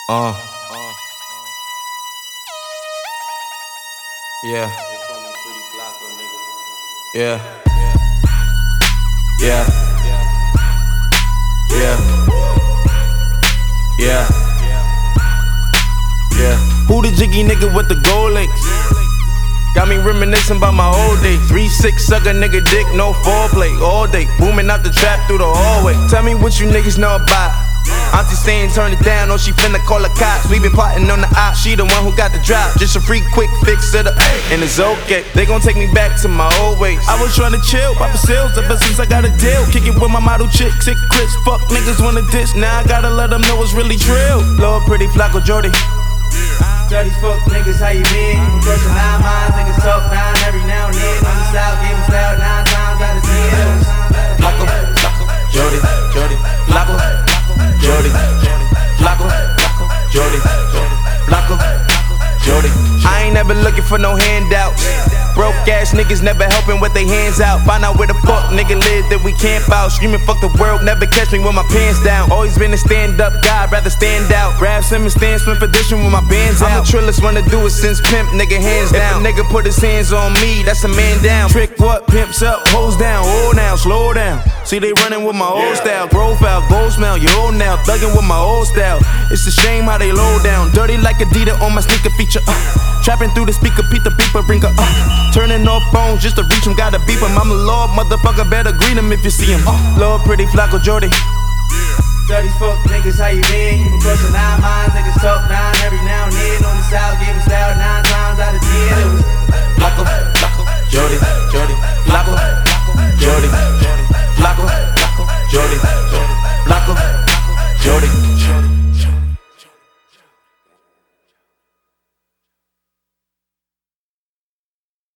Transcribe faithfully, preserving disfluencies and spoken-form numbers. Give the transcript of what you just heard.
Uh. Yeah. Yeah. Yeah. Yeah. Yeah. Yeah. Who the jiggy nigga with the gold links? Got me reminiscing about my old days. three six sucker nigga dick, no foreplay. All day, booming out the trap through the hallway. Tell me what you niggas know about. Auntie saying turn it down, or she finna call the cops. We been plotting on the op, she the one who got the drop. Just a free quick fix to the and it's okay. They gon' take me back to my old ways. I was trying to chill, pop the sales ever since I got a deal. Kick it with my model chick, sick clips, fuck niggas wanna diss. Now I gotta let them know it's really trill. Lord pretty Flacco Jordy. Tell these fuck niggas how you been. You brushing nine minds, niggas talk nine every now and then. On the south, give them style nine times out of ten. Flacco, Flacco, Jordy, Jordy, Flacco, Jordy, Flacco, Jordy, Flacco, Jordy. I ain't never looking for no handouts. Broke ass niggas never helping with their hands out. Find out where the fuck nigga live that we camp out. Screaming fuck the world, never catch me with my pants down. Always been a stand up guy, rather stand out. Grab some and stand swim position with my bands out. I'm the trillest one to do it since pimp, nigga hands down. If a nigga put his hands on me, that's a man down. Trick what? Pimps up, hoes down. Oh now, slow down. See they running with my old style. Profile, gold smell, you old now. Thugging with my old style. It's a shame how they low down. Dirty like Adidas on my sneaker feature. Uh. Trapping through the speaker, Pete the beeper, bring her uh. Turning off phones just to reach him, gotta beep him. I'm the Lord, motherfucker, better greet him if you see him. uh. Lord pretty Flacco Jordy. Tell these fuck niggas how you been. You been brushing nine minds, niggas talk nine every now and then. On the south, give them style nine times out of ten. It was Flacco, Flacco, Jordy, Jordy, Flacco, Jordy, Flacco, Jordy, Flacco, Jordy.